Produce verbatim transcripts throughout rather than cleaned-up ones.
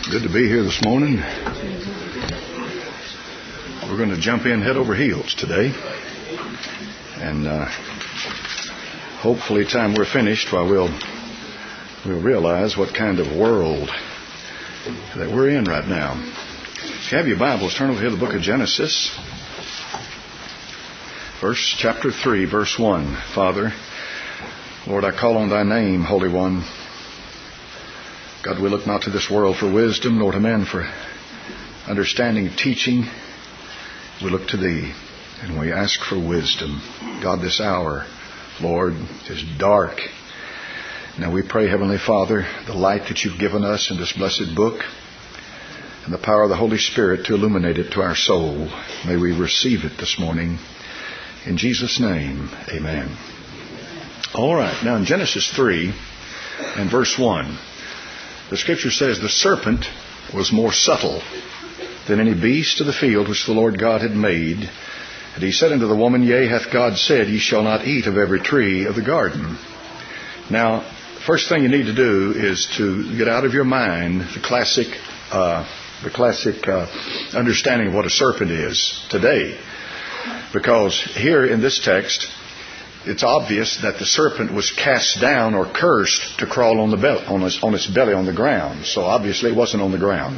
Good to be here this morning. We're going to jump in head over heels today. And uh, hopefully time we're finished, while we'll, we'll realize what kind of world that we're in right now. If you have your Bibles, turn over here to the book of Genesis. Verse chapter three, verse one. Father, Lord, I call on thy name, Holy One. God, we look not to this world for wisdom, nor to men for understanding of teaching. We look to thee, and we ask for wisdom. God, this hour, Lord, is dark. Now we pray, Heavenly Father, the light that you've given us in this blessed book, and the power of the Holy Spirit to illuminate it to our soul. May we receive it this morning. In Jesus' name, amen. All right, now in Genesis three and verse one, the Scripture says, the serpent was more subtle than any beast of the field which the Lord God had made. And he said unto the woman, Yea, hath God said, Ye shall not eat of every tree of the garden. Now, first thing you need to do is to get out of your mind the classic, uh, the classic uh, understanding of what a serpent is today. Because here in this text, it's obvious that the serpent was cast down or cursed to crawl on the belly, on its, on its belly on the ground. So obviously it wasn't on the ground.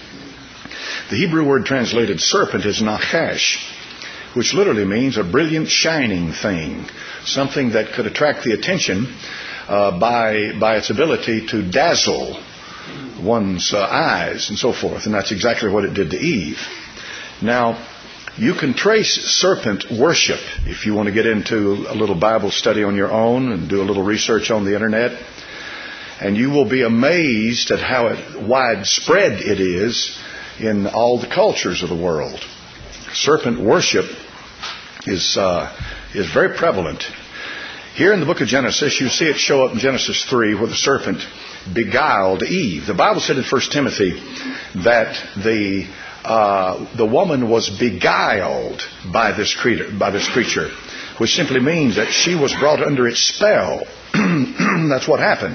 The Hebrew word translated serpent is nachash, which literally means a brilliant shining thing, something that could attract the attention uh, by by its ability to dazzle one's uh, eyes and so forth. And that's exactly what it did to Eve. Now, you can trace serpent worship if you want to get into a little Bible study on your own and do a little research on the internet. And you will be amazed at how it, widespread it is in all the cultures of the world. Serpent worship is uh, is very prevalent. Here in the book of Genesis, you see it show up in Genesis three where the serpent beguiled Eve. The Bible said in First Timothy that the Uh, the woman was beguiled by this creature, by this creature, which simply means that she was brought under its spell. That's what happened.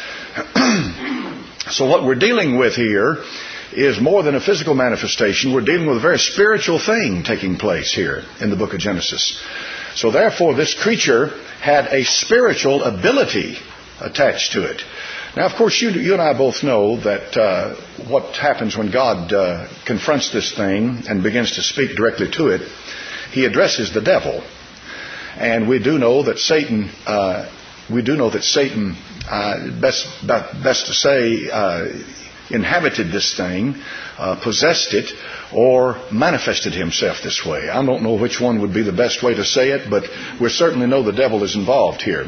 So what we're dealing with here is more than a physical manifestation. We're dealing with a very spiritual thing taking place here in the book of Genesis. So therefore, this creature had a spiritual ability attached to it. Now, of course, you, you and I both know that uh, what happens when God uh, confronts this thing and begins to speak directly to it, he addresses the devil. And we do know that Satan, uh, we do know that Satan, uh, best, best to say, uh, inhabited this thing, uh, possessed it, or manifested himself this way. I don't know which one would be the best way to say it, but we certainly know the devil is involved here.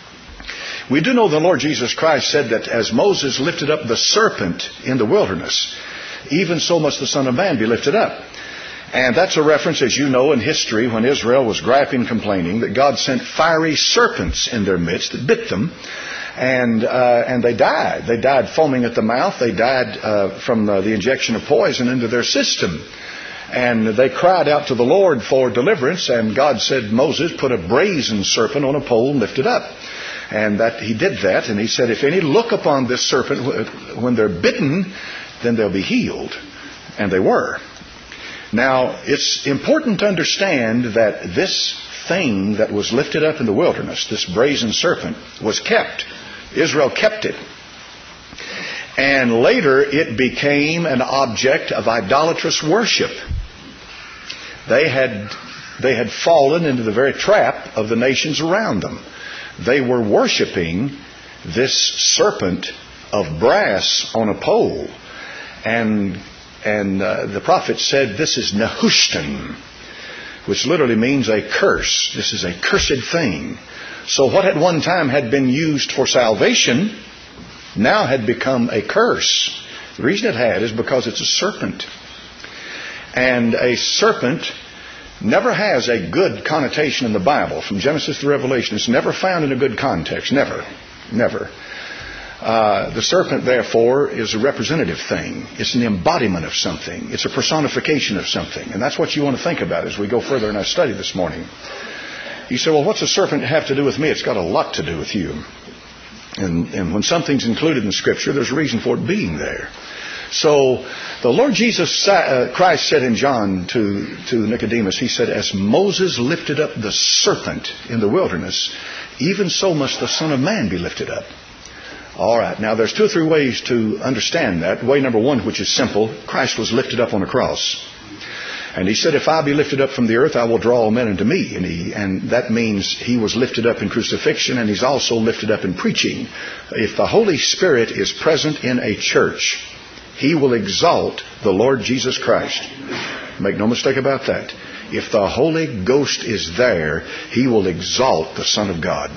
We do know the Lord Jesus Christ said that as Moses lifted up the serpent in the wilderness, even so must the Son of Man be lifted up. And that's a reference, as you know, in history when Israel was griping, complaining, that God sent fiery serpents in their midst that bit them, and uh, and they died. They died foaming at the mouth. They died uh, from the, the injection of poison into their system. And they cried out to the Lord for deliverance, and God said, Moses, put a brazen serpent on a pole and lift it up. And that he did that, and he said, if any look upon this serpent when they're bitten, then they'll be healed. And they were. Now, it's important to understand that this thing that was lifted up in the wilderness, this brazen serpent, was kept. Israel kept it. And later it became an object of idolatrous worship. They had, they had fallen into the very trap of the nations around them. They were worshiping this serpent of brass on a pole. And and uh, the prophet said, this is Nehushtan, which literally means a curse. This is a cursed thing. So what at one time had been used for salvation now had become a curse. The reason it had is because it's a serpent. And a serpent never has a good connotation in the Bible. From Genesis to Revelation, it's never found in a good context. Never. Never. Uh, the serpent, therefore, is a representative thing. It's an embodiment of something. It's a personification of something. And that's what you want to think about as we go further in our study this morning. You say, well, what's a serpent have to do with me? It's got a lot to do with you. And, and when something's included in Scripture, there's a reason for it being there. So the Lord Jesus uh, Christ said in John to, to Nicodemus, he said, as Moses lifted up the serpent in the wilderness, even so must the Son of Man be lifted up. All right. Now, there's two or three ways to understand that. Way number one, which is simple, Christ was lifted up on a cross. And he said, if I be lifted up from the earth, I will draw all men unto me. And, he, and that means he was lifted up in crucifixion, and he's also lifted up in preaching. If the Holy Spirit is present in a church, he will exalt the Lord Jesus Christ. Make no mistake about that. If the Holy Ghost is there, he will exalt the Son of God.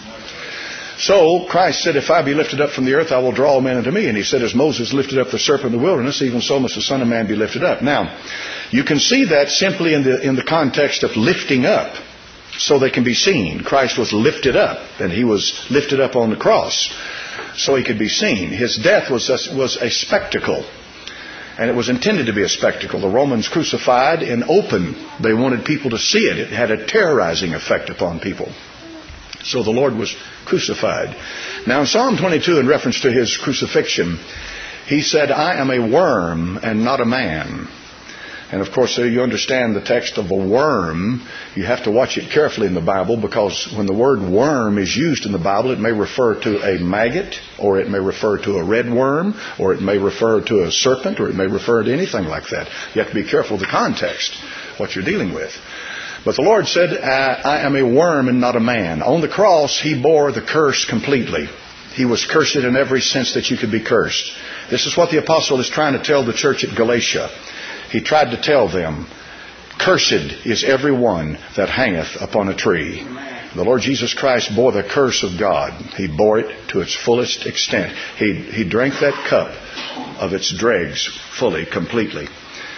So Christ said, if I be lifted up from the earth, I will draw all men unto me. And he said, as Moses lifted up the serpent in the wilderness, even so must the Son of Man be lifted up. Now, you can see that simply in the in the context of lifting up, so they can be seen. Christ was lifted up, and he was lifted up on the cross, so he could be seen. His death was a, was a spectacle, and it was intended to be a spectacle. The Romans crucified in open. They wanted people to see it. It had a terrorizing effect upon people. So the Lord was crucified. Now in Psalm twenty-two, in reference to his crucifixion, he said, I am a worm and not a man. And of course, you understand the text of a worm. You have to watch it carefully in the Bible, because when the word worm is used in the Bible, it may refer to a maggot, or it may refer to a red worm, or it may refer to a serpent, or it may refer to anything like that. You have to be careful of the context, what you're dealing with. But the Lord said, I, I am a worm and not a man. On the cross, he bore the curse completely. He was cursed in every sense that you could be cursed. This is what the apostle is trying to tell the church at Galatia. He tried to tell them, cursed is every one that hangeth upon a tree. The Lord Jesus Christ bore the curse of God. He bore it to its fullest extent. He, he drank that cup of its dregs fully, completely.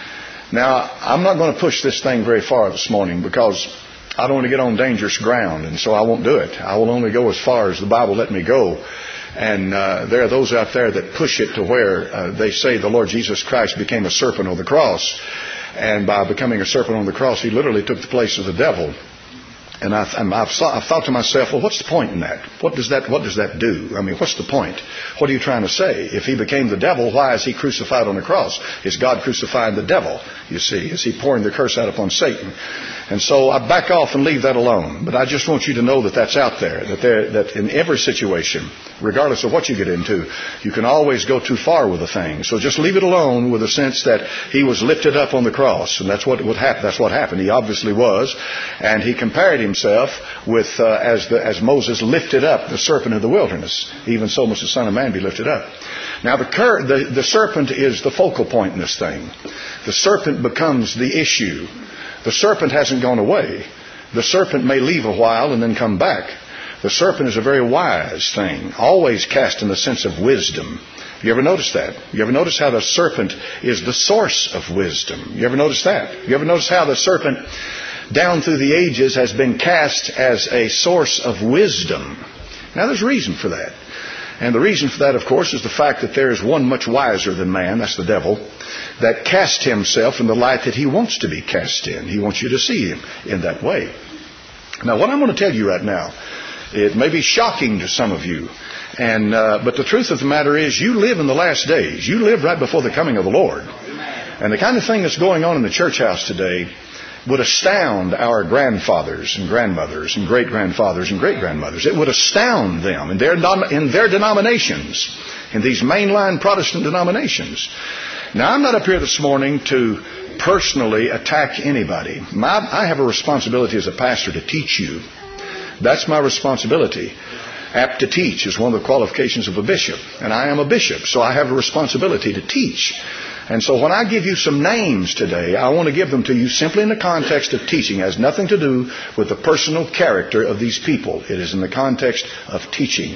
Now, I'm not going to push this thing very far this morning, because I don't want to get on dangerous ground, and so I won't do it. I will only go as far as the Bible let me go. And uh, there are those out there that push it to where uh, they say the Lord Jesus Christ became a serpent on the cross. And by becoming a serpent on the cross, he literally took the place of the devil. And I've, I've, I've thought to myself, well, what's the point in that? What does that what does that do? I mean, what's the point? What are you trying to say? If he became the devil, why is he crucified on the cross? Is God crucifying the devil, you see? Is he pouring the curse out upon Satan? And so I back off and leave that alone. But I just want you to know that that's out there, that there, that in every situation, regardless of what you get into, you can always go too far with a thing. So just leave it alone with the sense that he was lifted up on the cross. And that's what would happen. That's what happened. He obviously was. And he compared himself with, uh, as, the, as Moses lifted up the serpent in the wilderness. Even so must the Son of Man be lifted up. Now the, cur- the, the serpent is the focal point in this thing. The serpent becomes the issue. The serpent hasn't gone away. The serpent may leave a while and then come back. The serpent is a very wise thing, always cast in the sense of wisdom. You ever notice that? You ever notice how the serpent is the source of wisdom? You ever notice that? You ever notice how the serpent down through the ages has been cast as a source of wisdom? Now there's reason for that. And the reason for that, of course, is the fact that there is one much wiser than man, that's the devil, that casts himself in the light that he wants to be cast in. He wants you to see him in that way. Now, what I'm going to tell you right now, it may be shocking to some of you, and uh, but the truth of the matter is, you live in the last days. You live right before the coming of the Lord. And the kind of thing that's going on in the church house today would astound our grandfathers and grandmothers and great-grandfathers and great-grandmothers. It would astound them in their, in their denominations, in these mainline Protestant denominations. Now, I'm not up here this morning to personally attack anybody. My, I have a responsibility as a pastor to teach you. That's my responsibility. Apt to teach is one of the qualifications of a bishop. And I am a bishop, so I have a responsibility to teach. And so when I give you some names today, I want to give them to you simply in the context of teaching. It has nothing to do with the personal character of these people. It is in the context of teaching.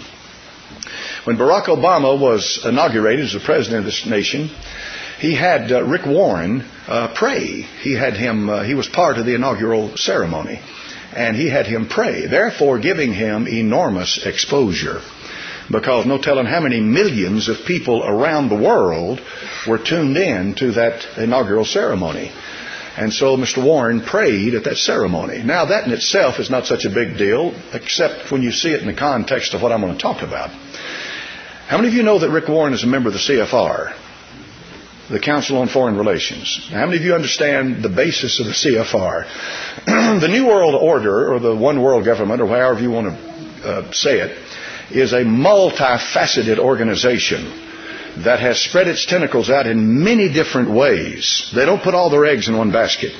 When Barack Obama was inaugurated as the president of this nation, he had uh, Rick Warren uh, pray. He had him. Uh, he was part of the inaugural ceremony, and he had him pray, therefore giving him enormous exposure. Because no telling how many millions of people around the world were tuned in to that inaugural ceremony. And so Mister Warren prayed at that ceremony. Now that in itself is not such a big deal, except when you see it in the context of what I'm going to talk about. How many of you know that Rick Warren is a member of the C F R? the Council on Foreign Relations. Now, how many of you understand the basis of the C F R? The New World Order, or the One World Government, or however you want to uh, say it, is a multifaceted organization that has spread its tentacles out in many different ways. They don't put all their eggs in one basket.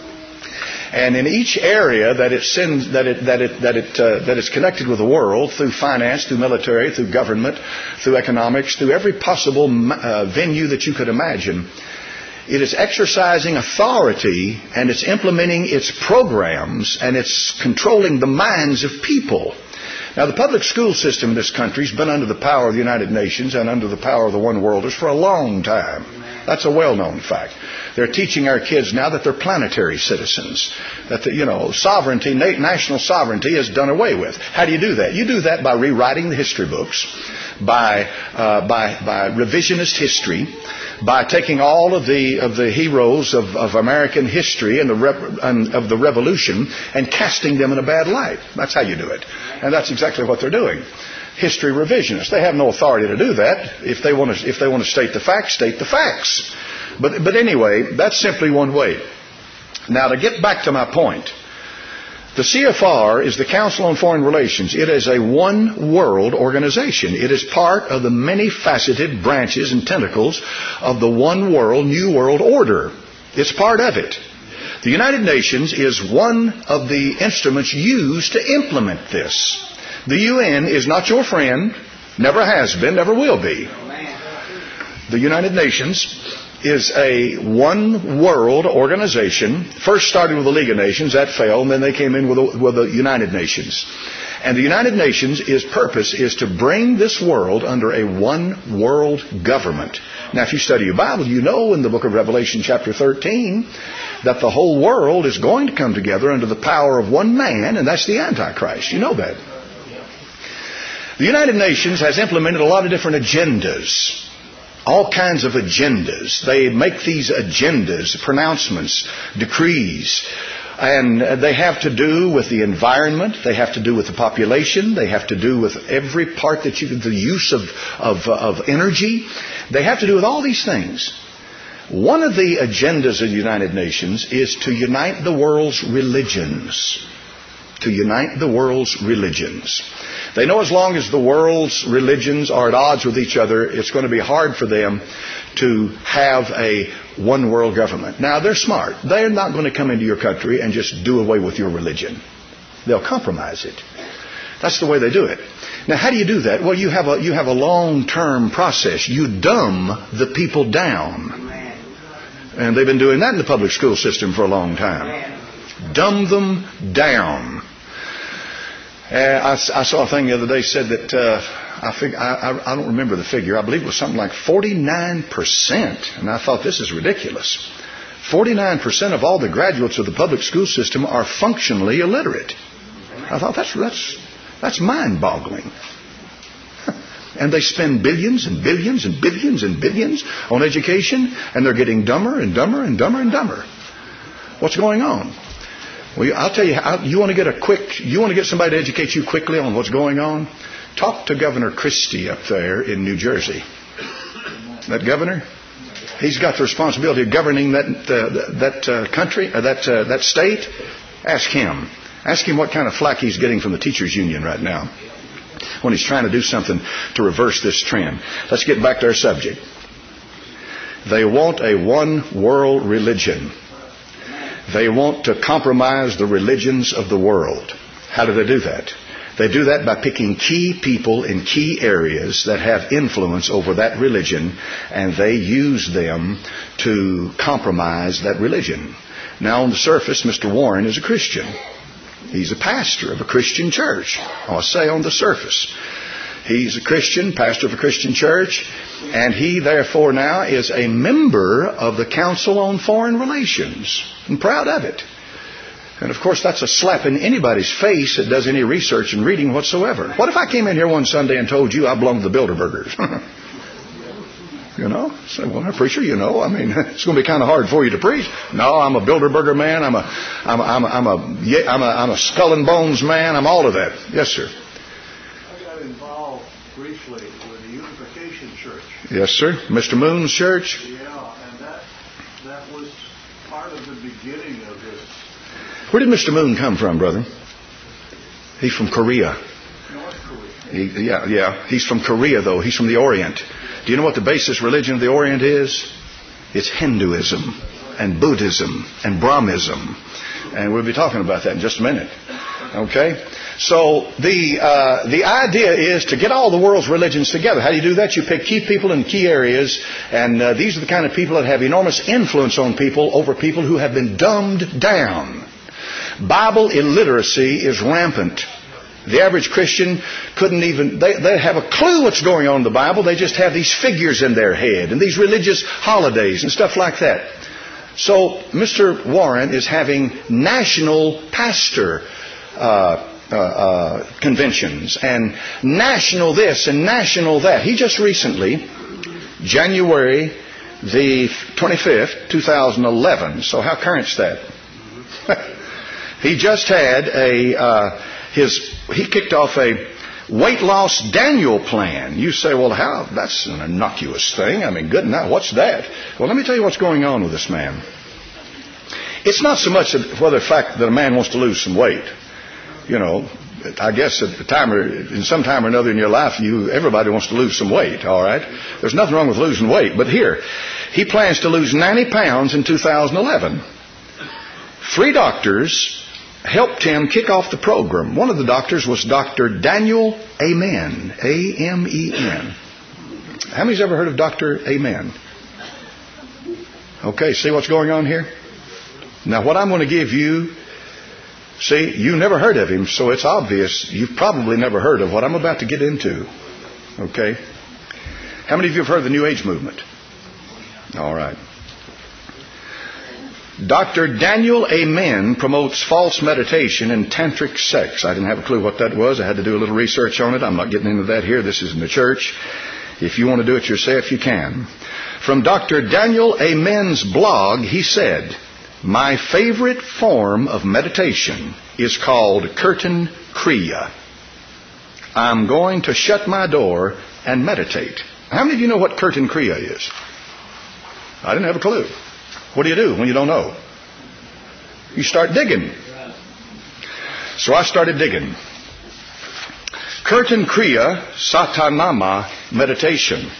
And in each area that it sends, that it that it that it uh, that it's connected with the world, through finance, through military, through government, through economics, through every possible uh, venue that you could imagine, it is exercising authority, and it's implementing its programs, and it's controlling the minds of people. Now, the public school system in this country has been under the power of the United Nations and under the power of the One Worlders for a long time. That's a well-known fact. They're teaching our kids now that they're planetary citizens, that the, you know, sovereignty, national sovereignty is done away with. How do you do that? You do that by rewriting the history books, by uh, by by revisionist history, by taking all of the of the heroes of, of American history and the rep, and of the Revolution and casting them in a bad light. That's how you do it, and that's exactly what they're doing. History revisionists. They have no authority to do that. If they want to, if they want to state the facts, state the facts. But but anyway, that's simply one way. Now, to get back to my point, the C F R is the Council on Foreign Relations. It is a one world organization. It is part of the many faceted branches and tentacles of the one world, new world order. It's part of it. The United Nations is one of the instruments used to implement this. The U N is not your friend, never has been, never will be. The United Nations is a one-world organization. First started with the League of Nations, that failed, and then they came in with the, with the United Nations. And the United Nations' is purpose is to bring this world under a one-world government. Now, if you study your Bible, you know in the book of Revelation chapter thirteen that the whole world is going to come together under the power of one man, and that's the Antichrist. You know that. The United Nations has implemented a lot of different agendas. All kinds of agendas. They make these agendas, pronouncements, decrees, and they have to do with the environment. They have to do with the population. They have to do with every part that you, the use of, of, of energy. They have to do with all these things. One of the agendas of the United Nations is to unite the world's religions. To unite the world's religions. They know as long as the world's religions are at odds with each other, it's going to be hard for them to have a one world government. Now, they're smart. They're not going to come into your country and just do away with your religion. They'll compromise it. That's the way they do it. Now, how do you do that? Well, you have a you have a long-term process. You dumb the people down. And they've been doing that in the public school system for a long time. Dumb them down. Uh, I, I saw a thing the other day said that uh, I, fig- I, I don't remember the figure. I believe it was something like forty-nine percent. And I thought, this is ridiculous. forty-nine percent of all the graduates of the public school system are functionally illiterate. I thought, that's that's that's mind-boggling. And they spend billions and billions and billions and billions on education, and they're getting dumber and dumber and dumber and dumber. What's going on? Well, I'll tell you, how, you want to get a quick, you want to get somebody to educate you quickly on what's going on? Talk to Governor Christie up there in New Jersey. That governor, he's got the responsibility of governing that uh, that uh, country, or that uh, that state. Ask him. Ask him what kind of flack he's getting from the teachers union right now when he's trying to do something to reverse this trend. Let's get back to our subject. They want a one world religion. They want to compromise the religions of the world. How do they do that? They do that by picking key people in key areas that have influence over that religion, and they use them to compromise that religion. Now, on the surface, Mister Warren is a Christian. He's a pastor of a Christian church. I'll say on the surface. He's a Christian, pastor of a Christian church, and he therefore now is a member of the Council on Foreign Relations. I'm proud of it. And of course, that's a slap in anybody's face that does any research and reading whatsoever. What if I came in here one Sunday and told you I belong to the Bilderbergers? You know? Say, well, I'm a preacher, you know. I mean, it's going to be kind of hard for you to preach. No, I'm a Bilderberger man. I'm a, I'm a, I'm a, I'm a, yeah, I'm a, I'm a skull and bones man. I'm all of that. Yes, sir. I got involved briefly with the Unification Church. Yes, sir. Mister Moon's church. Yeah, Where did Mister Moon come from, brother? He's from Korea. He, yeah, yeah. He's from Korea, though. He's from the Orient. Do you know what the basis religion of the Orient is? It's Hinduism and Buddhism and Brahmism. And we'll be talking about that in just a minute. Okay? So the uh, the idea is to get all the world's religions together. How do you do that? You pick key people in key areas, and uh, these are the kind of people that have enormous influence on people over people who have been dumbed down. Bible illiteracy is rampant. The average Christian couldn't even, they, they have a clue what's going on in the Bible. They just have these figures in their head and these religious holidays and stuff like that. So Mister Warren is having national pastor uh, uh, uh, conventions and national this and national that. He just recently, January the twenty-fifth, two thousand eleven. So how current's that? He just had a uh, his he kicked off a weight loss Daniel plan. You say, well, how? That's an innocuous thing. I mean, good enough. What's that? Well, let me tell you what's going on with this man. It's not so much whether the fact that a man wants to lose some weight. You know, I guess at the time or in some time or another in your life, you everybody wants to lose some weight. All right, there's nothing wrong with losing weight. But here, he plans to lose ninety pounds in two thousand eleven. Three doctors helped him kick off the program. One of the doctors was Doctor Daniel Amen. A M E N. How many's ever heard of Doctor Amen? Okay, see what's going on here? Now, what I'm going to give you, see, you never heard of him, so it's obvious you've probably never heard of what I'm about to get into. Okay? How many of you have heard of the New Age movement? All right. Doctor Daniel Amen promotes false meditation and tantric sex. I didn't have a clue what that was. I had to do a little research on it. I'm not getting into that here. This is in the church. If you want to do it yourself, you can. From Doctor Daniel Amen's blog, he said, my favorite form of meditation is called Kirtan Kriya. I'm going to shut my door and meditate. How many of you know what Kirtan Kriya is? I didn't have a clue. What do you do when you don't know? You start digging. So I started digging. Kirtan Kriya Satanama meditation.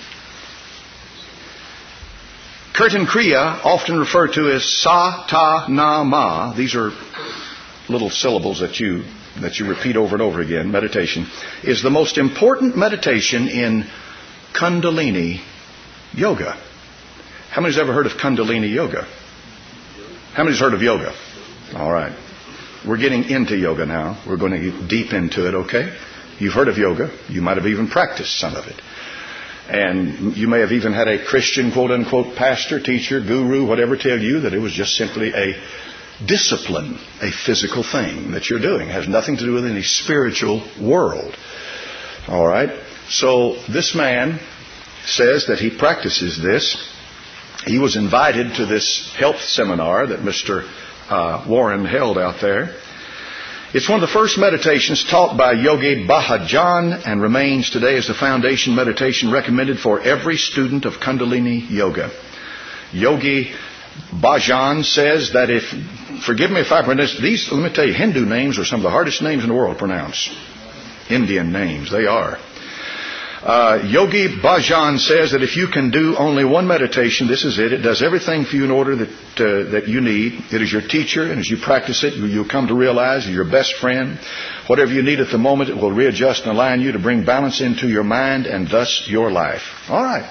Kirtan Kriya, often referred to as Satanama, these are little syllables that you that you repeat over and over again, meditation, is the most important meditation in Kundalini Yoga. How many's ever heard of Kundalini Yoga? How many's heard of yoga? All right. We're getting into yoga now. We're going to get deep into it, okay? You've heard of yoga. You might have even practiced some of it. And you may have even had a Christian, quote-unquote, pastor, teacher, guru, whatever, tell you that it was just simply a discipline, a physical thing that you're doing. It has nothing to do with any spiritual world. All right? So this man says that he practices this. He was invited to this health seminar that Mister Uh, Warren held out there. It's one of the first meditations taught by Yogi Bhajan and remains today as the foundation meditation recommended for every student of Kundalini Yoga. Yogi Bhajan says that if, forgive me if I pronounce these, let me tell you, Hindu names are some of the hardest names in the world to pronounce. Indian names, they are. Uh, Yogi Bhajan says that if you can do only one meditation, this is it. It does everything for you in order that uh, that you need. It is your teacher, and as you practice it, you'll come to realize you're your best friend. Whatever you need at the moment, it will readjust and align you to bring balance into your mind and thus your life. All right.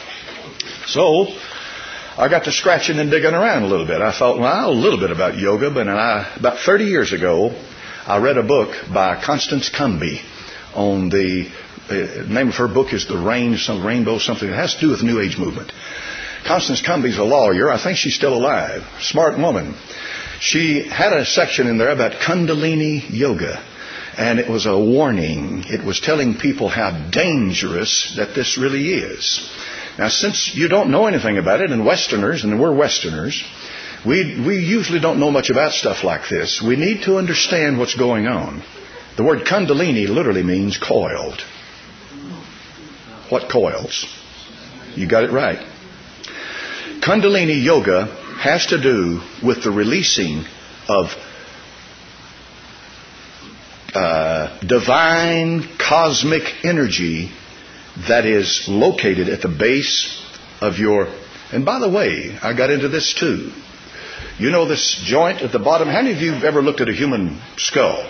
So I got to scratching and digging around a little bit. I thought, well, a little bit about yoga, but I, about thirty years ago, I read a book by Constance Cumby on the The name of her book is The Rain, some Rainbow, something that has to do with the New Age movement. Constance Cumby's a lawyer. I think she's still alive. Smart woman. She had a section in there about Kundalini Yoga. And it was a warning. It was telling people how dangerous that this really is. Now, since you don't know anything about it, and Westerners, and we're Westerners, we we usually don't know much about stuff like this. We need to understand what's going on. The word Kundalini literally means coiled. What coils? You got it right. Kundalini Yoga has to do with the releasing of uh, divine cosmic energy that is located at the base of your... And by the way, I got into this too. You know this joint at the bottom? How many of you have ever looked at a human skull?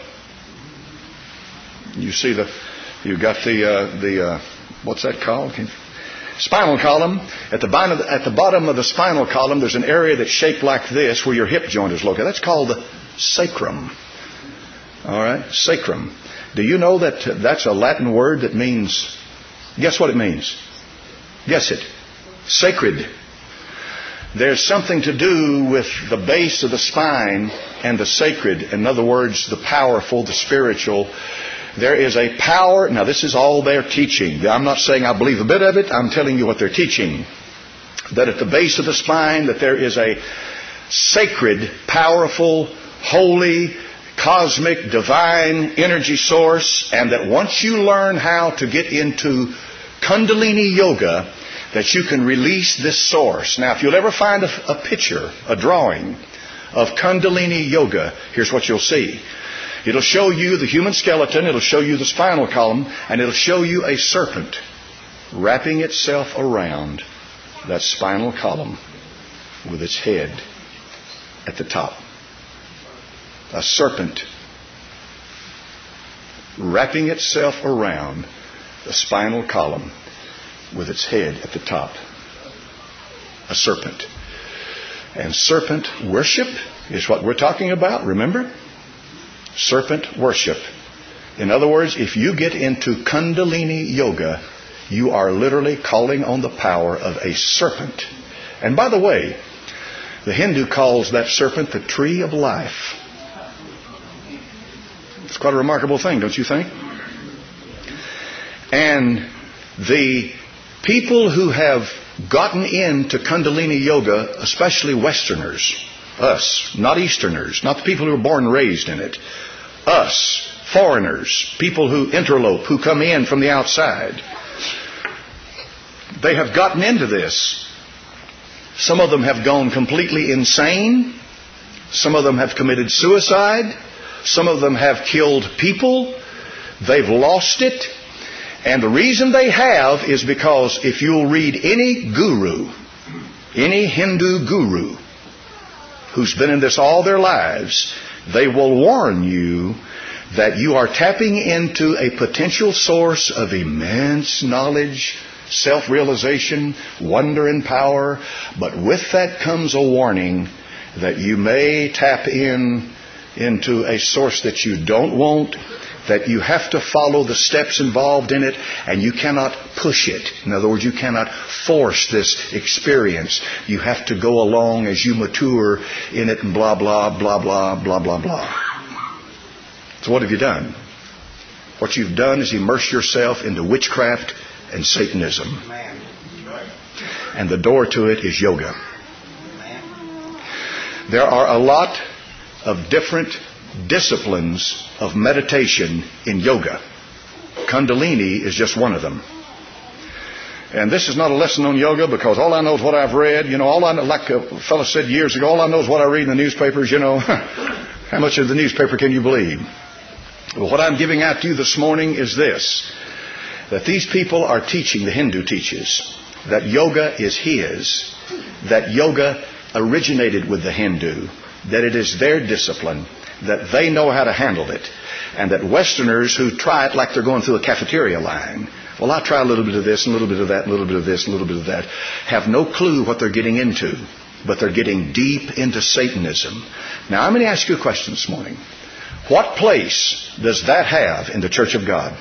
You see the... You've got the... Uh, the uh, what's that called? Can, spinal column. At the, bottom of the, at the bottom of the spinal column, there's an area that's shaped like this where your hip joint is located. That's called the sacrum. All right? Sacrum. Do you know that that's a Latin word that means... Guess what it means? Guess it. Sacred. There's something to do with the base of the spine and the sacred. In other words, the powerful, the spiritual. There is a power. Now, this is all they're teaching. I'm not saying I believe a bit of it. I'm telling you what they're teaching. That at the base of the spine, that there is a sacred, powerful, holy, cosmic, divine energy source. And that once you learn how to get into Kundalini Yoga, that you can release this source. Now, if you'll ever find a, a picture, a drawing of Kundalini Yoga, here's what you'll see. It'll show you the human skeleton, it'll show you the spinal column, and it'll show you a serpent wrapping itself around that spinal column with its head at the top. A serpent wrapping itself around the spinal column with its head at the top. A serpent. And serpent worship is what we're talking about, remember? Serpent worship. In other words, if you get into Kundalini Yoga, you are literally calling on the power of a serpent. And by the way, the Hindu calls that serpent the tree of life. It's quite a remarkable thing, don't you think? And the people who have gotten into Kundalini Yoga, especially Westerners, us, not Easterners, not the people who were born and raised in it, us, foreigners, people who interlope, who come in from the outside, they have gotten into this. Some of them have gone completely insane. Some of them have committed suicide. Some of them have killed people. They've lost it. And the reason they have is because if you'll read any guru, any Hindu guru who's been in this all their lives, they will warn you that you are tapping into a potential source of immense knowledge, self-realization, wonder and power. But with that comes a warning that you may tap in into a source that you don't want, that you have to follow the steps involved in it, and you cannot push it. In other words, you cannot force this experience. You have to go along as you mature in it and blah, blah, blah, blah, blah, blah, blah. So what have you done? What you've done is immerse yourself into witchcraft and Satanism. And the door to it is yoga. There are a lot of different disciplines of meditation in yoga. Kundalini is just one of them. And this is not a lesson on yoga because all I know is what I've read. You know, all I know, like a fellow said years ago, all I know is what I read in the newspapers. You know, how much of the newspaper can you believe? Well, what I'm giving out to you this morning is this, that these people are teaching, the Hindu teaches, that yoga is his, that yoga originated with the Hindu, that it is their discipline, that they know how to handle it, and that Westerners who try it like they're going through a cafeteria line, well, I try a little bit of this, and a little bit of that, and a little bit of this, and a little bit of that, have no clue what they're getting into, but they're getting deep into Satanism. Now, I'm going to ask you a question this morning. What place does that have in the Church of God?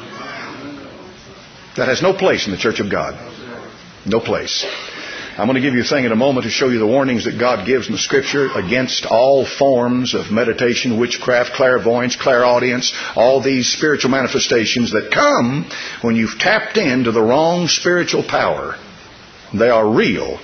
That has no place in the Church of God. No place. I'm going to give you a thing in a moment to show you the warnings that God gives in the Scripture against all forms of meditation, witchcraft, clairvoyance, clairaudience, all these spiritual manifestations that come when you've tapped into the wrong spiritual power. They are real.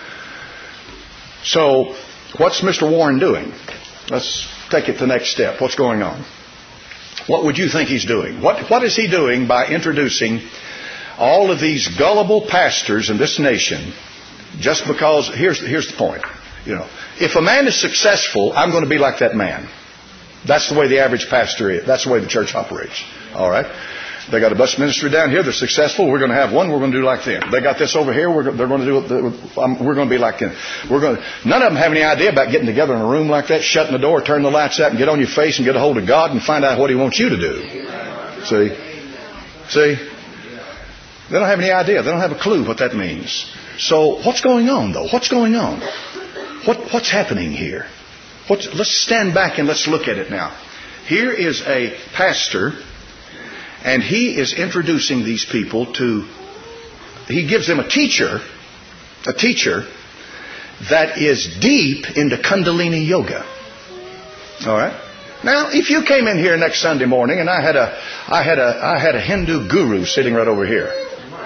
So, what's Mister Warren doing? Let's take it to the next step. What's going on? What would you think he's doing? What, what is he doing by introducing all of these gullible pastors in this nation? Just because, here's, here's the point. You know, if a man is successful, I'm going to be like that man. That's the way the average pastor is. That's the way the church operates. All right? They got a bus ministry down here. They're successful. We're going to have one. We're going to do like them. They got this over here. We're, they're going to do it. Um, we're going to be like them. We're going to, none of them have any idea about getting together in a room like that, shutting the door, turn the lights out, and get on your face and get a hold of God and find out what He wants you to do. See? See? They don't have any idea. They don't have a clue what that means. So what's going on, though? What's going on? What, what's happening here? What's, let's stand back and let's look at it now. Here is a pastor, and he is introducing these people to, he gives them a teacher, a teacher that is deep into Kundalini Yoga. All right? Now, if you came in here next Sunday morning and I had a, I had a, I had a Hindu guru sitting right over here.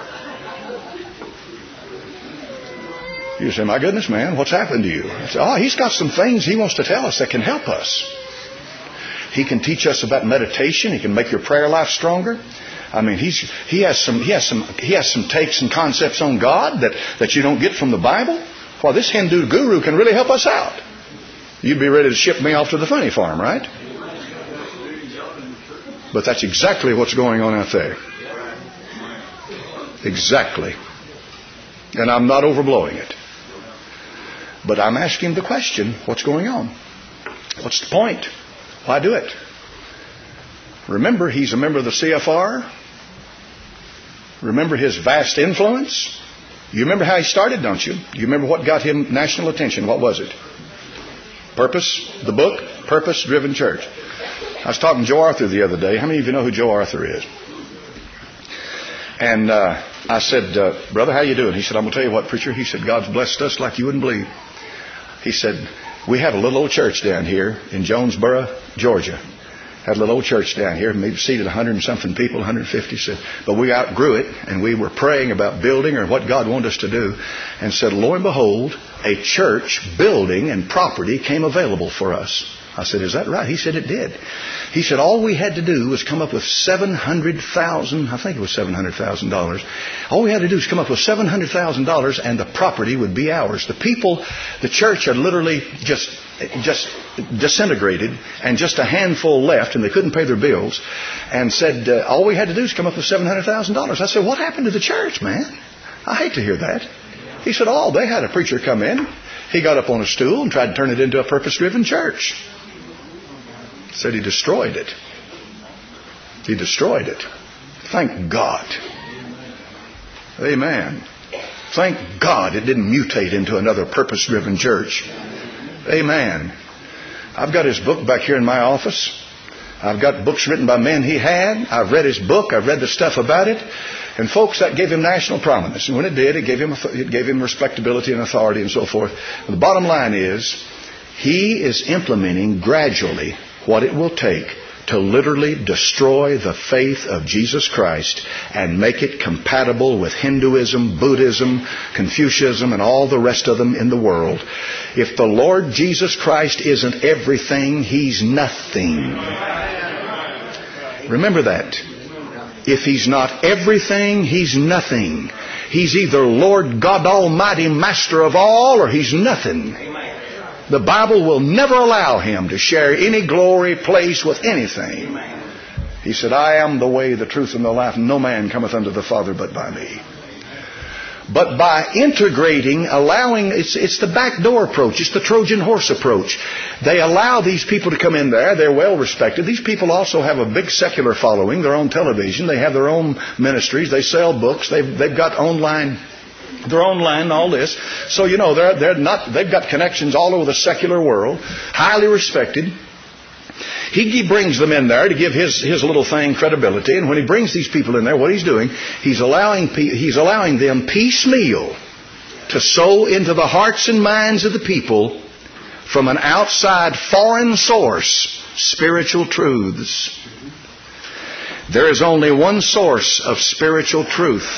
You say, my goodness, man, what's happened to you? I say, oh, he's got some things he wants to tell us that can help us. He can teach us about meditation. He can make your prayer life stronger. I mean, he's he has some he has some he has some takes and concepts on God that, that you don't get from the Bible. Well, this Hindu guru can really help us out. You'd be ready to ship me off to the funny farm, right? But that's exactly what's going on out there. Exactly. And I'm not overblowing it. But I'm asking the question, what's going on? What's the point? Why do it? Remember, he's a member of the C F R. Remember his vast influence. You remember how he started, don't you? You remember what got him national attention? What was it? Purpose, the book, Purpose Driven Church. I was talking to Joe Arthur the other day. How many of you know who Joe Arthur is? And uh, I said, uh, brother, how you doing? He said, I'm going to tell you what, preacher. He said, God's blessed us like you wouldn't believe. He said, we had a little old church down here in Jonesboro, Georgia. Had a little old church down here, maybe seated a hundred and something people, one hundred fifty. Said, but we outgrew it, and we were praying about building or what God wanted us to do, and said, lo and behold, a church building and property came available for us. I said, is that right? He said it did. He said all we had to do was come up with seven hundred thousand dollars. I think it was seven hundred thousand dollars. All we had to do was come up with seven hundred thousand dollars and the property would be ours. The people, the church had literally just just disintegrated and just a handful left and they couldn't pay their bills and said uh, all we had to do is come up with seven hundred thousand dollars. I said, what happened to the church, man? I hate to hear that. He said, oh, they had a preacher come in. He got up on a stool and tried to turn it into a purpose-driven church. Said he destroyed it. He destroyed it. Thank God. Amen. Thank God it didn't mutate into another purpose-driven church. Amen. I've got his book back here in my office. I've got books written by men he had. I've read his book. I've read the stuff about it. And folks, that gave him national prominence. And when it did, it gave him it gave him respectability and authority and so forth. And the bottom line is, he is implementing gradually what it will take to literally destroy the faith of Jesus Christ and make it compatible with Hinduism, Buddhism, Confucianism, and all the rest of them in the world. If the Lord Jesus Christ isn't everything, He's nothing. Remember that. If He's not everything, He's nothing. He's either Lord God Almighty, Master of all, or He's nothing. The Bible will never allow Him to share any glory, place with anything. He said, I am the way, the truth, and the life. No man cometh unto the Father but by me. But by integrating, allowing, it's, it's the backdoor approach. It's the Trojan horse approach. They allow these people to come in there. They're well respected. These people also have a big secular following. They're on television. They have their own ministries. They sell books. They've, they've got online They're online and all this. So, you know, they're, they're not, they've got connections all over the secular world. Highly respected. He, he brings them in there to give his, his little thing credibility. And when he brings these people in there, what he's doing, he's allowing, he's allowing them piecemeal to sow into the hearts and minds of the people from an outside foreign source spiritual truths. There is only one source of spiritual truth.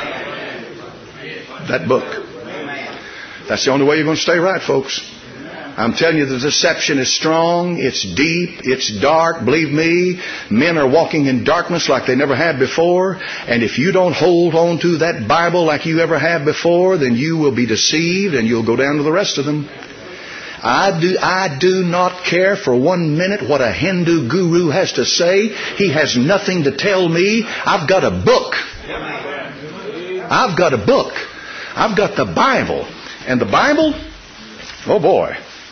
That book. That's the only way you're going to stay right, folks. I'm telling you, the deception is strong. It's deep. It's dark. Believe me, men are walking in darkness like they never have before. And if you don't hold on to that Bible like you ever have before, then you will be deceived and you'll go down to the rest of them. I do, I do not not care for one minute what a Hindu guru has to say. He has nothing to tell me. I've got a book. I've got a book. I've got the Bible. And the Bible, oh boy.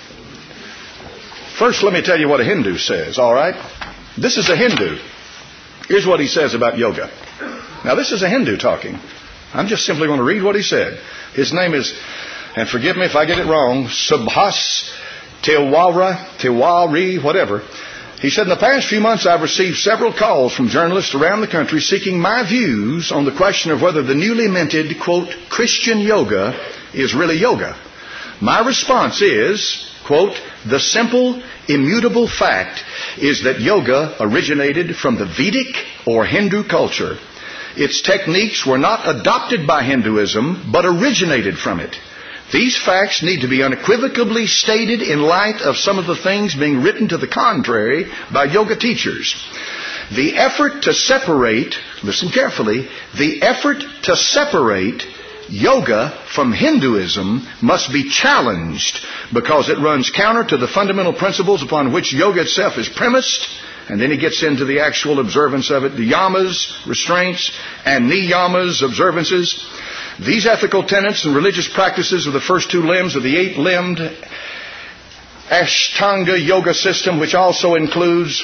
First, let me tell you what a Hindu says, all right? This is a Hindu. Here's what he says about yoga. Now, this is a Hindu talking. I'm just simply going to read what he said. His name is, and forgive me if I get it wrong, Subhas Tiwari, Tiwari, whatever. He said, in the past few months, I've received several calls from journalists around the country seeking my views on the question of whether the newly minted, quote, Christian yoga is really yoga. My response is, quote, the simple, immutable fact is that yoga originated from the Vedic or Hindu culture. Its techniques were not adopted by Hinduism, but originated from it. These facts need to be unequivocally stated in light of some of the things being written to the contrary by yoga teachers. The effort to separate, listen carefully, the effort to separate yoga from Hinduism must be challenged because it runs counter to the fundamental principles upon which yoga itself is premised. And then he gets into the actual observance of it, the yamas, restraints, and niyamas, observances. These ethical tenets and religious practices are the first two limbs of the eight-limbed Ashtanga yoga system, which also includes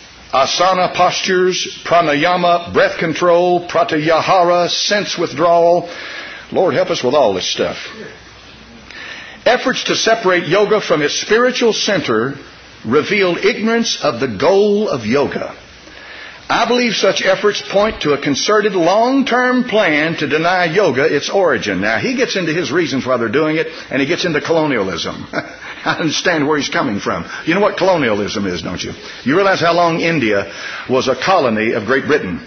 asana postures, pranayama, breath control, pratyahara, sense withdrawal. Lord, help us with all this stuff. Efforts to separate yoga from its spiritual center reveal ignorance of the goal of yoga. I believe such efforts point to a concerted long-term plan to deny yoga its origin. Now, he gets into his reasons why they're doing it, and he gets into colonialism. I understand where he's coming from. You know what colonialism is, don't you? You realize how long India was a colony of Great Britain.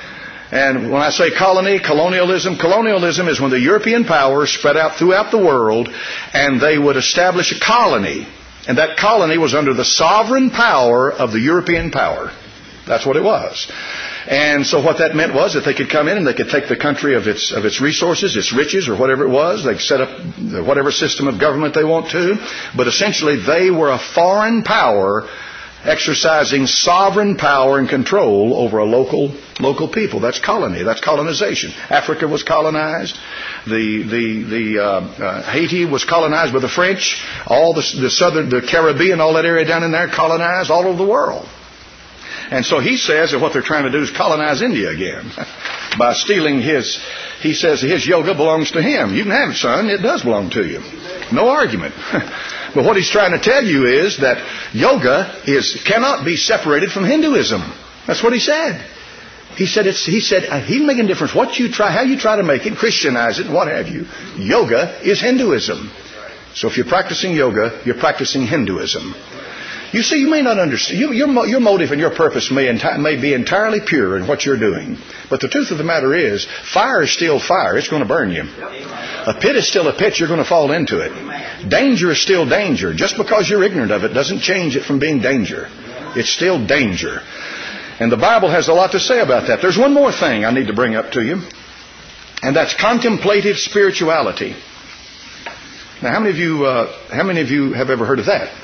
And when I say colony, colonialism, colonialism is when the European powers spread out throughout the world, and they would establish a colony. And that colony was under the sovereign power of the European power. That's what it was. And so what that meant was that they could come in and they could take the country of its of its resources, its riches, or whatever it was. They could set up whatever system of government they want to. But essentially they were a foreign power exercising sovereign power and control over a local local people. That's colony. That's colonization. Africa was colonized. The the the uh, uh, Haiti was colonized by the French. All the, the southern, the Caribbean, all that area down in there, colonized all over the world. And so he says that what they're trying to do is colonize India again by stealing his. He says his yoga belongs to him. You can have it, son. It does belong to you. No argument. But what he's trying to tell you is that yoga is cannot be separated from Hinduism. That's what he said. He said it's. He said uh, he's making a difference. What you try, how you try to make it, Christianize it, what have you. Yoga is Hinduism. So if you're practicing yoga, you're practicing Hinduism. You see, you may not understand. You, your, your motive and your purpose may, enti- may be entirely pure in what you're doing. But the truth of the matter is, fire is still fire. It's going to burn you. A pit is still a pit. You're going to fall into it. Danger is still danger. Just because you're ignorant of it doesn't change it from being danger. It's still danger. And the Bible has a lot to say about that. There's one more thing I need to bring up to you. And that's contemplative spirituality. Now, how many of you, uh, how many of you have ever heard of that?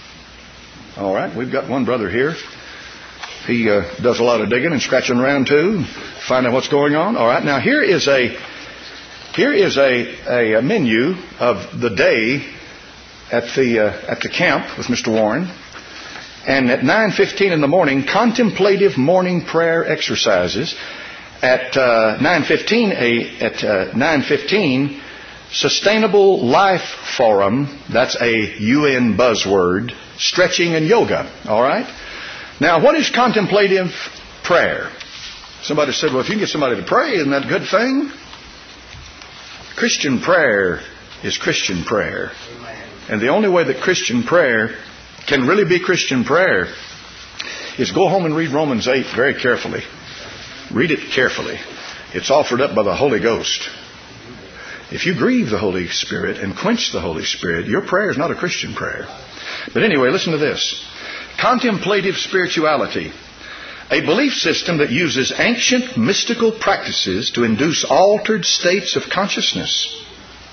All right, we've got one brother here. He uh, does a lot of digging and scratching around too, finding out what's going on. All right, now here is a here is a, a menu of the day at the uh, at the camp with Mister Warren. And at nine fifteen in the morning, contemplative morning prayer exercises. At uh, nine fifteen, a at uh, nine fifteen, Sustainable Life Forum. That's a U N buzzword. Stretching and yoga. All right. Now, what is contemplative prayer? Somebody said, "Well, if you can get somebody to pray, isn't that a good thing?" Christian prayer is Christian prayer, and the only way that Christian prayer can really be Christian prayer is go home and read Romans eight very carefully. Read it carefully. It's offered up by the Holy Ghost. If you grieve the Holy Spirit and quench the Holy Spirit, your prayer is not a Christian prayer. But anyway, listen to this. Contemplative spirituality. A belief system that uses ancient mystical practices to induce altered states of consciousness.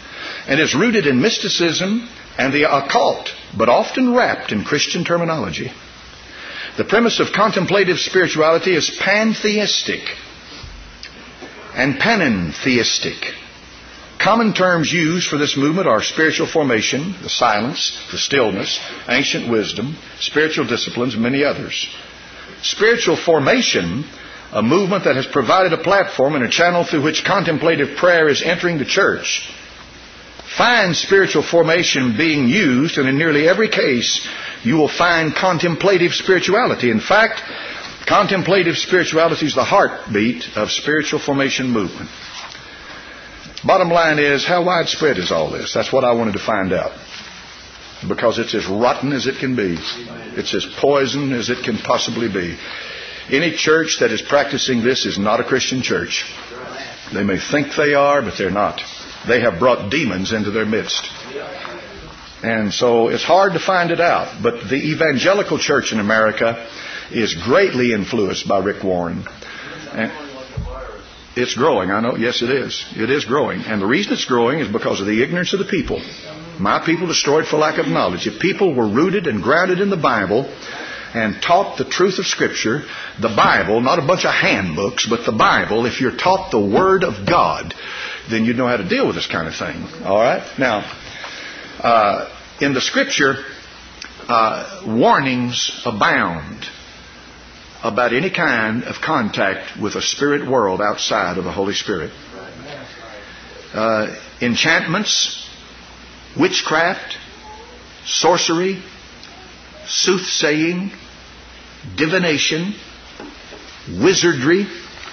and is rooted in mysticism and the occult, but often wrapped in Christian terminology. The premise of contemplative spirituality is pantheistic and panentheistic. Common terms used for this movement are spiritual formation, the silence, the stillness, ancient wisdom, spiritual disciplines, and many others. Spiritual formation, a movement that has provided a platform and a channel through which contemplative prayer is entering the church, finds spiritual formation being used, and in nearly every case you will find contemplative spirituality. In fact, contemplative spirituality is the heartbeat of spiritual formation movement. Bottom line is, how widespread is all this? That's what I wanted to find out. Because it's as rotten as it can be. It's as poison as it can possibly be. Any church that is practicing this is not a Christian church. They may think they are, but they're not. They have brought demons into their midst. And so it's hard to find it out. But the evangelical church in America is greatly influenced by Rick Warren. And it's growing, I know. Yes, it is. It is growing. And the reason it's growing is because of the ignorance of the people. My people destroyed for lack of knowledge. If people were rooted and grounded in the Bible and taught the truth of Scripture, the Bible, not a bunch of handbooks, but the Bible, if you're taught the Word of God, then you'd know how to deal with this kind of thing. All right? Now, uh, in the Scripture, uh, warnings abound about any kind of contact with a spirit world outside of the Holy Spirit. Uh, enchantments, witchcraft, sorcery, soothsaying, divination, wizardry,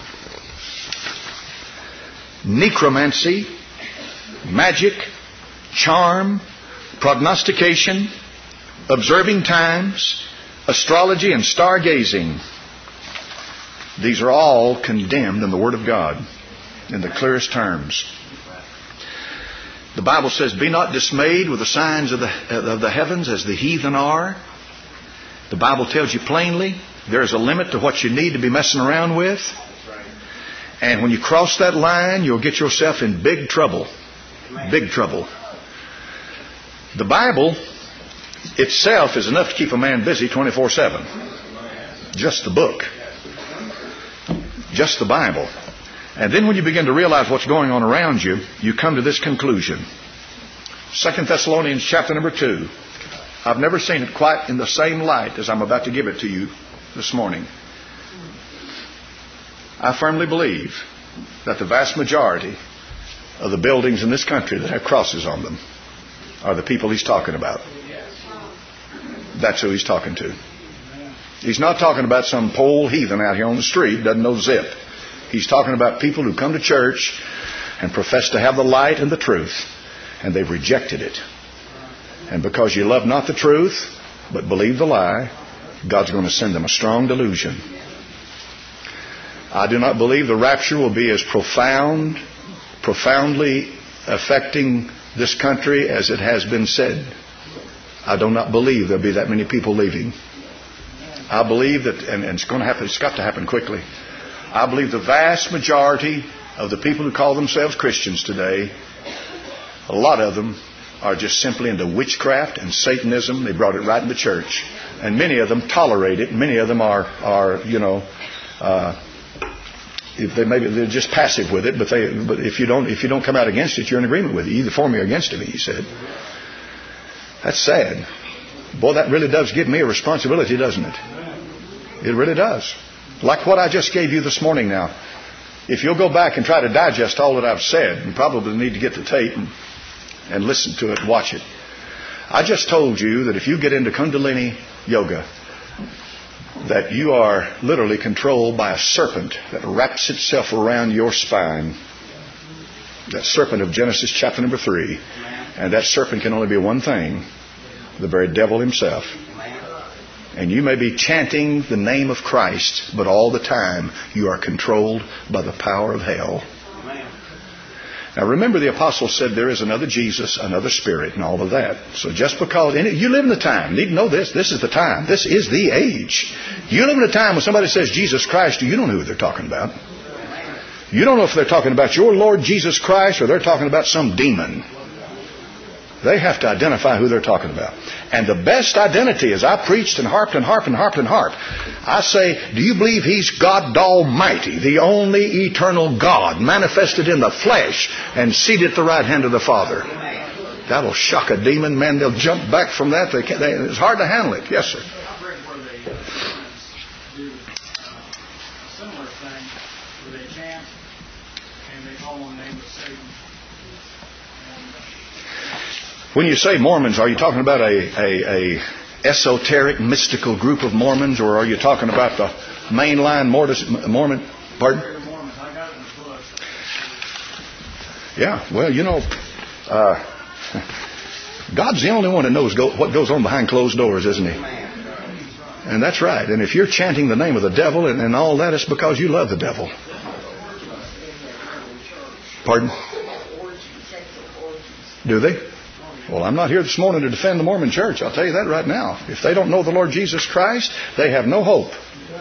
necromancy, magic, charm, prognostication, observing times, astrology, and stargazing. These are all condemned in the Word of God in the clearest terms. The Bible says, "Be not dismayed with the signs of the, of the heavens as the heathen are." The Bible tells you plainly there's a limit to what you need to be messing around with. And when you cross that line, you'll get yourself in big trouble. Big trouble. The Bible itself is enough to keep a man busy twenty-four seven. Just the book. Just the Bible. And then when you begin to realize what's going on around you, you come to this conclusion. Second Thessalonians chapter number two. I've never seen it quite in the same light as I'm about to give it to you this morning. I firmly believe that the vast majority of the buildings in this country that have crosses on them are the people he's talking about. That's who he's talking to. He's not talking about some pole heathen out here on the street, doesn't know zip. He's talking about people who come to church and profess to have the light and the truth, and they've rejected it. And because you love not the truth, but believe the lie, God's going to send them a strong delusion. I do not believe the rapture will be as profound, profoundly affecting this country as it has been said. I do not believe there'll be that many people leaving. I believe that, and, and it's going to happen, it's got to happen quickly. I believe the vast majority of the people who call themselves Christians today, a lot of them are just simply into witchcraft and Satanism. They brought it right into church. And many of them tolerate it. Many of them are, are you know, uh, if they maybe they're just passive with it. But they, but if you don't, if you don't come out against it, you're in agreement with it. Either for me or against me, he said. That's sad. Boy, that really does give me a responsibility, doesn't it? It really does. Like what I just gave you this morning now. If you'll go back and try to digest all that I've said, you probably need to get the tape and, and listen to it and watch it. I just told you that if you get into Kundalini Yoga, that you are literally controlled by a serpent that wraps itself around your spine. That serpent of Genesis chapter number three. And that serpent can only be one thing. The very devil himself. And you may be chanting the name of Christ, but all the time you are controlled by the power of hell. Now remember, the apostle said there is another Jesus, another Spirit, and all of that. So just because you live in the time, you need to know this. This is the time. This is the age. You live in a time when somebody says Jesus Christ, you don't know who they're talking about. You don't know if they're talking about your Lord Jesus Christ or they're talking about some demon. They have to identify who they're talking about. And the best identity, as I preached and harped and harped and harped and harped, I say, do you believe He's God Almighty, the only eternal God, manifested in the flesh and seated at the right hand of the Father? That'll shock a demon, man. They'll jump back from that. They can't, they, it's hard to handle it. Yes, sir. I've read where they uh, do a similar thing, where they chant and they call on the name of Satan. When you say Mormons, are you talking about a, a, a esoteric, mystical group of Mormons, or are you talking about the mainline Mormon? Pardon? Yeah, well, you know, uh, God's the only one that knows go, what goes on behind closed doors, isn't He? And that's right. And if you're chanting the name of the devil and, and all that, it's because you love the devil. Pardon? Do they? Well, I'm not here this morning to defend the Mormon church. I'll tell you that right now. If they don't know the Lord Jesus Christ, they have no hope.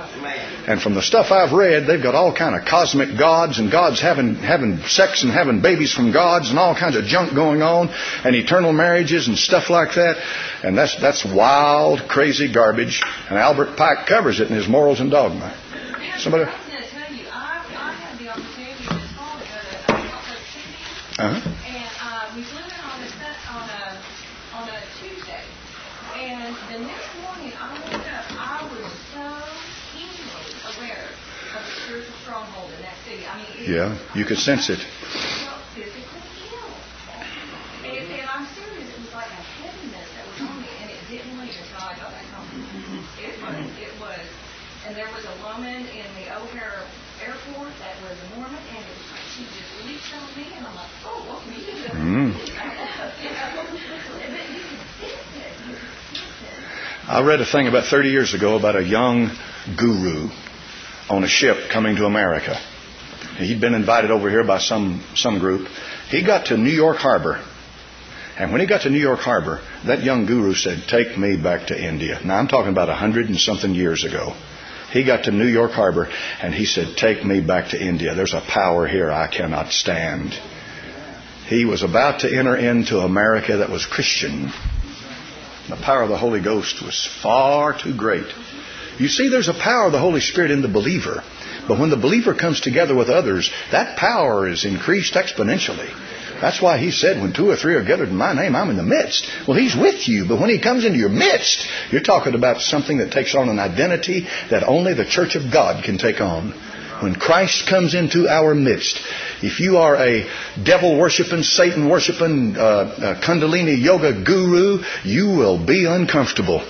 And from the stuff I've read, they've got all kind of cosmic gods, and gods having having sex and having babies from gods, and all kinds of junk going on, and eternal marriages and stuff like that. And that's that's wild, crazy garbage. And Albert Pike covers it in his Morals and Dogma. Somebody. I was going to tell you, I, I had the opportunity this fall to go to uh, Salt Lake City, Uh-huh. and uh, we flew in on a set on a on a Tuesday, and the next morning I woke up, I was so keenly aware of the spiritual stronghold in that city. I mean, it Yeah, you could sense it. I felt physically ill, and, and I'm serious. It was like a heaviness that was on me, and it didn't leave until I got back home. It was, it was, and there was a woman in the O'Hare Airport that was a Mormon, and it was like she just reached on me, and I'm like, oh, what can you do? Mm. You know, but you can sense it. You can sense it. I read a thing about thirty years ago about a young guru on a ship coming to America. He'd been invited over here by some, some group. He got to New York Harbor. And when he got to New York Harbor, that young guru said, take me back to India. Now, I'm talking about a hundred and something years ago. He got to New York Harbor, and he said, take me back to India. There's a power here I cannot stand. He was about to enter into America that was Christian. The power of the Holy Ghost was far too great. You see, there's a power of the Holy Spirit in the believer. But when the believer comes together with others, that power is increased exponentially. That's why He said, when two or three are gathered in my name, I'm in the midst. Well, He's with you, but when He comes into your midst, you're talking about something that takes on an identity that only the church of God can take on. When Christ comes into our midst, if you are a devil-worshiping, Satan-worshiping, uh, uh, Kundalini yoga guru, you will be uncomfortable.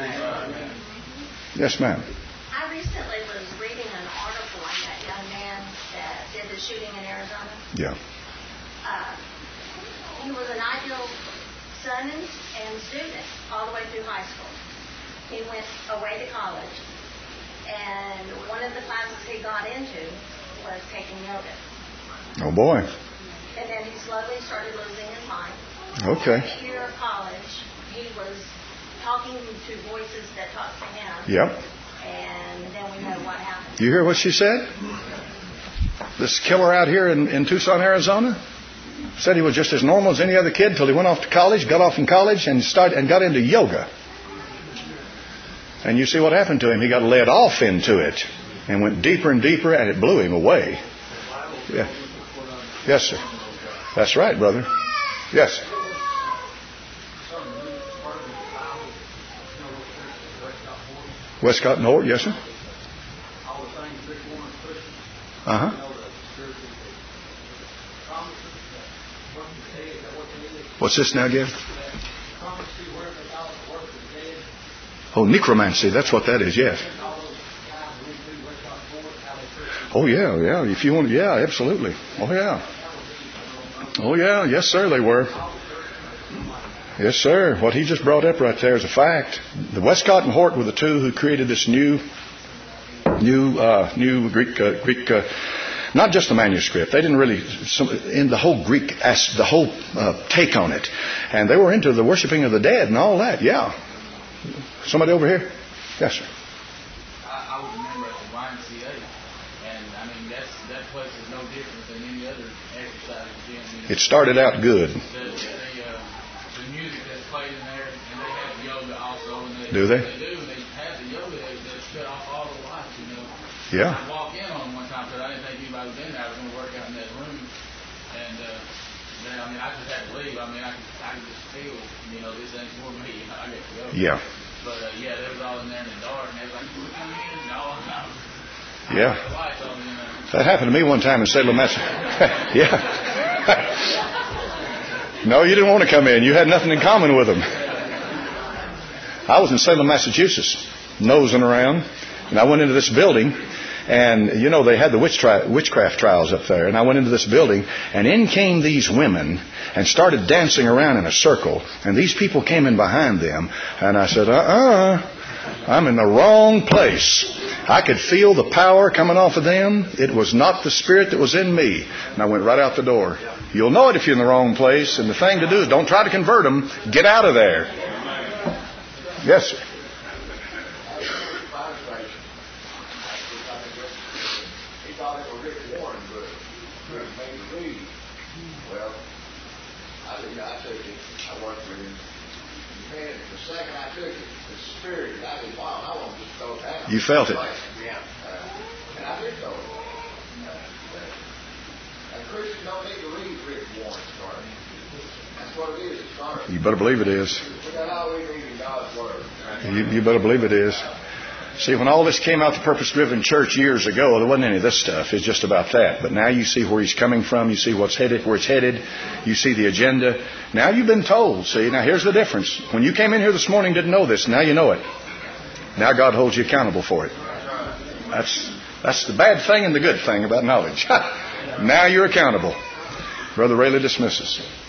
Yes, ma'am. I recently was reading an article on that young man that did the shooting in Arizona. Yeah. Uh, he was an ideal son and, and student all the way through high school. He went away to college, and one of the classes he got into was taking yoga. Oh, boy. And then he slowly started losing his mind. Okay. Second year of college, he was talking to voices that talked to him. Yep. And then we know what happened. You hear what she said? This killer out here in, in Tucson, Arizona, said he was just as normal as any other kid until he went off to college, got off from college, and started and got into yoga. And you see what happened to him. He got led off into it and went deeper and deeper, and it blew him away. Yeah. Yes, sir. That's right, brother. Yes. Westcott and Hort, yes, sir. Uh-huh. What's this now again? Oh, necromancy. That's what that is, yes. Oh, yeah, yeah. If you want, yeah, absolutely. Oh, yeah. Oh, yeah. Yes, sir, they were. Yes, sir. What he just brought up right there is a fact. The Westcott and Hort were the two who created this new, new, uh, new Greek, uh, Greek, uh, not just the manuscript. They didn't really, some, in the whole Greek, the whole uh, take on it. And they were into the worshiping of the dead and all that. Yeah. Somebody over here? Yes, sir. I, I was a member at the Y M C A, and I mean that's that place is no different than any other exercise gym. You know? It started out good. The, the, uh, the plate in there, and they have yoga also. And they, do they? They do. They have the yoga. They, they shut off all the lights, you know. Yeah. I walked in on one time because I didn't think anybody was in there. I was going to work out in that room, and uh, then, I mean, I just had to leave. I mean, I could, I could just feel, you know, this ain't for me. I got to go. Yeah. But uh, yeah, they was all in there in the dark, and they was like, "You come in?" And all the time. Yeah. The lights on, you know. That happened to me one time in Salem, Massachusetts. Yeah. No, you didn't want to come in. You had nothing in common with them. I was in Salem, Massachusetts, nosing around, and I went into this building, and, you know, they had the witch tri- witchcraft trials up there, and I went into this building, and in came these women and started dancing around in a circle, and these people came in behind them, and I said, uh-uh, I'm in the wrong place. I could feel the power coming off of them. It was not the spirit that was in me. And I went right out the door. You'll know it if you're in the wrong place. And the thing to do is don't try to convert them. Get out of there. Yes, sir. He thought it was Rick Warren, but Rick made the read. Well, I think I took it. I worked with him. Man, the second I took it, the spirit, I did, wow, I want to just throw it out. You felt it. Yeah. Uh, and I did throw it. Uh, and Christians don't need to read Rick Warren's story. That's what it is, it's story. You better believe it is. We got all we need in God's Word. You, you better believe it is. See, when all this came out the Purpose-Driven Church years ago, there wasn't any of this stuff. It's just about that. But now you see where he's coming from. You see what's headed, where it's headed. You see the agenda. Now you've been told. See, now here's the difference. When you came in here this morning, didn't know this. Now you know it. Now God holds you accountable for it. That's that's the bad thing and the good thing about knowledge. Now you're accountable. Brother Rayleigh dismisses.